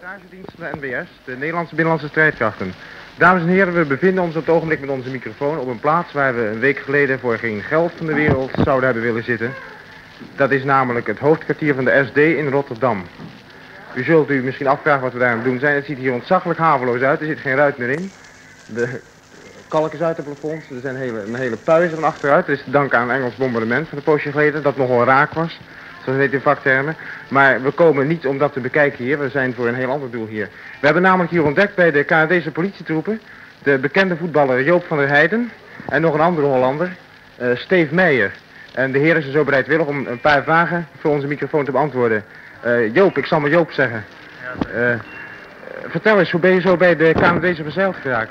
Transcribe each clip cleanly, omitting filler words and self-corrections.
reportagedienst van de NBS, de Nederlandse Binnenlandse Strijdkrachten. Dames en heren, we bevinden ons op het ogenblik met onze microfoon op een plaats waar we een week geleden voor geen geld van de wereld zouden hebben willen zitten. Dat is namelijk het hoofdkwartier van de SD in Rotterdam. U zult u misschien afvragen wat we daar aan het doen zijn. Het ziet hier ontzaglijk haveloos uit, er zit geen ruit meer in. De kalk is uit de plafonds, er zijn een hele puis van achteruit. Dat is te danken aan een Engels bombardement van een poosje geleden, dat nogal raak was. Zoals het heet in vaktermen. Maar we komen niet om dat te bekijken hier. We zijn voor een heel ander doel hier. We hebben namelijk hier ontdekt bij de Canadese politietroepen de bekende voetballer Joop van der Heijden en nog een andere Hollander, Steve Meijer. En de heren zijn zo bereidwillig om een paar vragen voor onze microfoon te beantwoorden. Joop, ik zal maar Joop zeggen. Vertel eens, hoe ben je zo bij de Canadezen verzeild geraakt?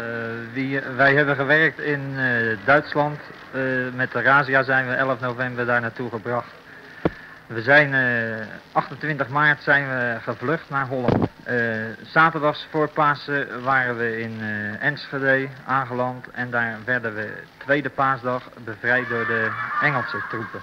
Wij hebben gewerkt in Duitsland. Met de Razia zijn we 11 november daar naartoe gebracht. We zijn 28 maart zijn we gevlucht naar Holland. Zaterdags voor Pasen waren we in Enschede aangeland en daar werden we tweede paasdag bevrijd door de Engelse troepen.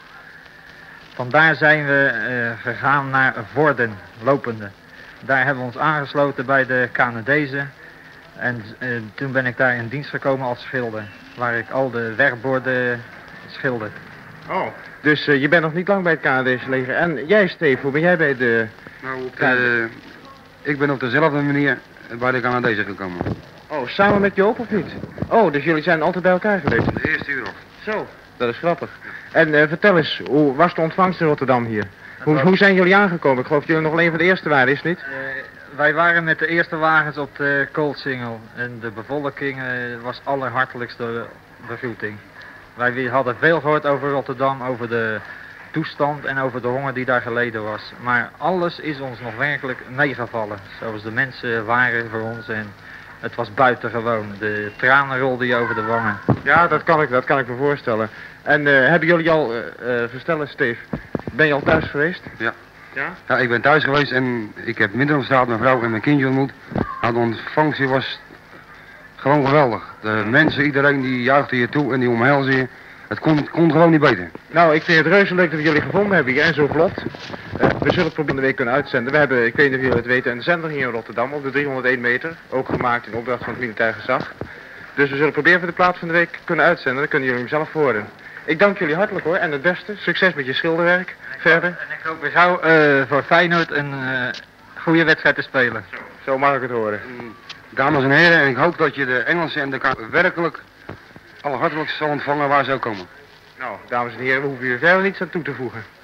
Vandaar zijn we gegaan naar Vorden, lopende. Daar hebben we ons aangesloten bij de Canadezen en toen ben ik daar in dienst gekomen als schilder, waar ik al de werkborden schilder. Oh, dus je bent nog niet lang bij het Canadese leger. En jij, Steve, hoe ben jij bij de... Nou, ik ben op dezelfde manier bij de Canadezen gekomen. Oh, samen met Joop of niet? Oh, dus jullie zijn altijd bij elkaar geweest? De eerste uur nog. Zo, dat is grappig. En vertel eens, hoe was de ontvangst in Rotterdam hier? Hoe zijn jullie aangekomen? Ik geloof dat jullie nog een van de eerste waren, is het niet? Wij waren met de eerste wagens op de Koolsingel en de bevolking was allerhartelijkste begroeting. Wij hadden veel gehoord over Rotterdam, over de toestand en over de honger die daar geleden was. Maar alles is ons nog werkelijk meegevallen, zoals de mensen waren voor ons en het was buitengewoon. De tranen rolden je over de wangen. Ja, dat kan ik me voorstellen. En hebben jullie al, vertellen Steve, ben je al thuis geweest? Ja. Ja? Ja, ik ben thuis geweest en ik heb midden op straat mijn vrouw en mijn kindje ontmoet. Nou, de ontvangst was gewoon geweldig. De mensen, iedereen die juichte je toe en die omhelzen je. Het kon gewoon niet beter. Nou, ik vind het reuze leuk dat we jullie gevonden hebben hier en zo vlot. We zullen het proberen de week kunnen uitzenden. We hebben, ik weet niet of jullie het weten, een zender hier in Rotterdam op de 301 meter. Ook gemaakt in opdracht van het militair gezag. Dus we zullen proberen voor de plaats van de week kunnen uitzenden. Dan kunnen jullie hem zelf horen. Ik dank jullie hartelijk hoor en het beste. Succes met je schilderwerk. Verder. En ik hoop weer gauw voor Feyenoord een goede wedstrijd te spelen. Zo mag ik het horen. Dames en heren, en ik hoop dat je de Engelsen en de werkelijk allerhartelijkst zal ontvangen waar ze ook komen. Nou, dames en heren, we hoeven hier verder niets aan toe te voegen.